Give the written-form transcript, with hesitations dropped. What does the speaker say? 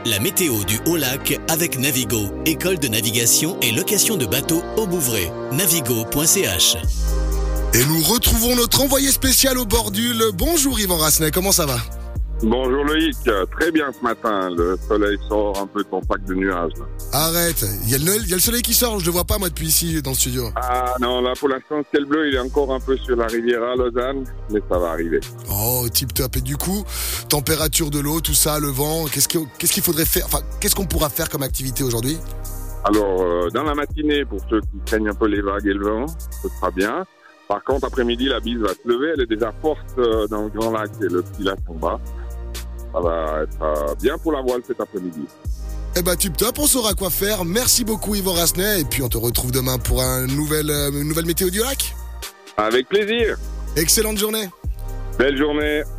La météo du Haut-Lac avec Navigo, école de navigation et location de bateaux au Bouvray. Navigo.ch. Et nous retrouvons notre envoyé spécial au Bordule. Bonjour Yvan Rassenay, comment ça va ? Bonjour Loïc, très bien ce matin, le soleil sort un peu de son pack de nuages. Là. Arrête, il y a le soleil qui sort, je le vois pas moi depuis ici dans le studio. Ah non, là pour l'instant, le ciel bleu, il est encore un peu sur la Riviera, Lausanne, mais ça va arriver. Oh, tip top. Et du coup, température de l'eau, tout ça, le vent, qu'est-ce qu'il faudrait faire, enfin, qu'est-ce qu'on pourra faire comme activité aujourd'hui ? Alors, dans la matinée, pour ceux qui craignent un peu les vagues et le vent, ce sera bien. Par contre, après-midi, la bise va se lever, elle est déjà forte dans le Grand Lac et le Petit Lac en bas. Ça va être bien pour la voile cet après-midi. Eh ben tip top, on saura quoi faire. Merci beaucoup Yvan Rassenay et puis on te retrouve demain pour une nouvelle météo du lac. Avec plaisir. Excellente journée. Belle journée.